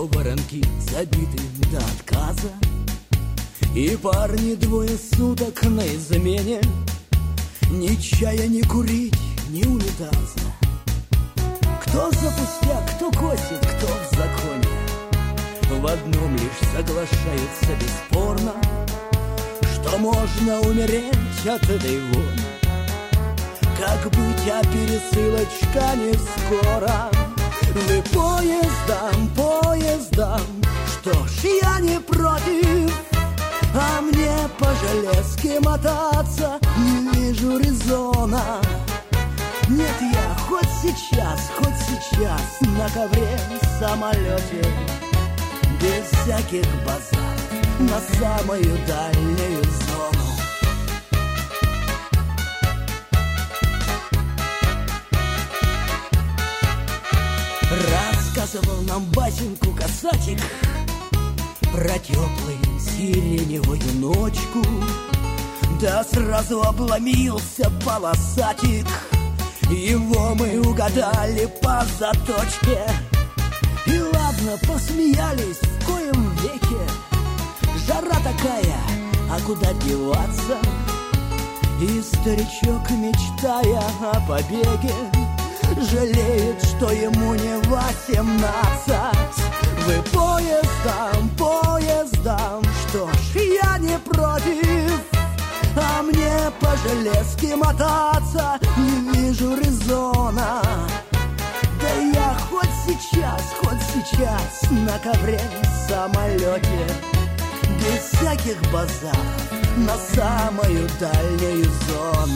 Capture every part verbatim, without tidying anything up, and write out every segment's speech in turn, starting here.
но воронки забиты до отказа. И парни двое суток на измене, ни чая, ни курить, ни унитаза. Кто за пустяк, кто косит, кто в законе, в одном лишь соглашаются бесспорно, что можно умереть от этой вони. Как быть, а пересылочка не скоро. Вы поездом, поездом, что ж, я не против. А мне по железке мотаться не вижу резона. Нет, я хоть сейчас, хоть сейчас на ковре в самолете, без всяких базаров, на самую дальнюю зону. Рассказывал нам басеньку касатик про теплую сиреневую ночку, да сразу обломился полосатик. Его мы угадали по заточке. И ладно, посмеялись в коем веке. Жара такая, а куда деваться? И старичок, мечтая о побеге, жалеет, что ему не восемнадцать. Вы поездом, поездом, что ж, я не против. А мне по железке мотаться не вижу резона. Да я хоть сейчас, хоть сейчас на ковре в самолете, без всяких базаров, на самую дальнюю зону.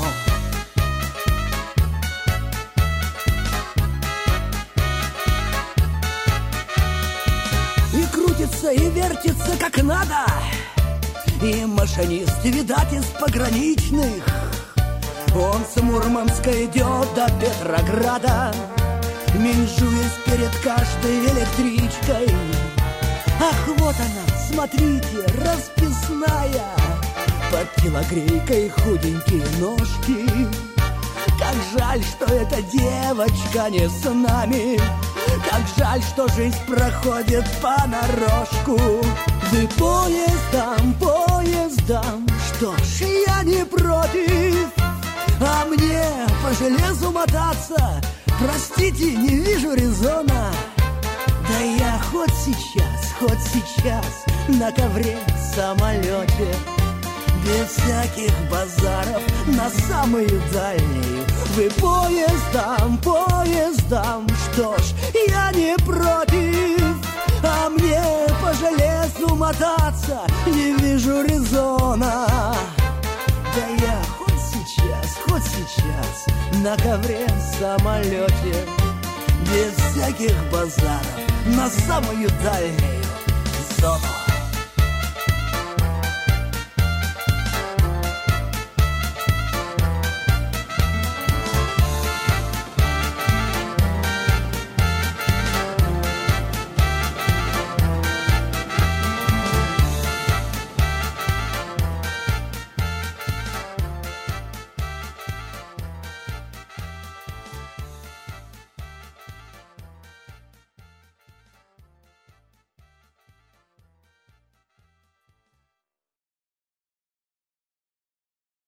И крутится, и вертится как надо. И машинист, видать, из пограничных. Он с Мурманска идет до Петрограда, менжуясь перед каждой электричкой. Ах, вот она, смотрите, расписная, под телогрейкой худенькие ножки. Как жаль, что эта девочка не с нами. Как жаль, что жизнь проходит понарошку. Вы поездом, поездом, что ж, я не против. А мне по железу мотаться, простите, не вижу резона. Да я хоть сейчас, хоть сейчас на ковре в самолете, без всяких базаров, на самую дальнюю. Вы поездом, поездом, что ж, я не против. А мне по железу мотаться не вижу резона. Да я хоть сейчас, хоть сейчас на ковре в самолете, без всяких базаров, на самую дальнюю зону.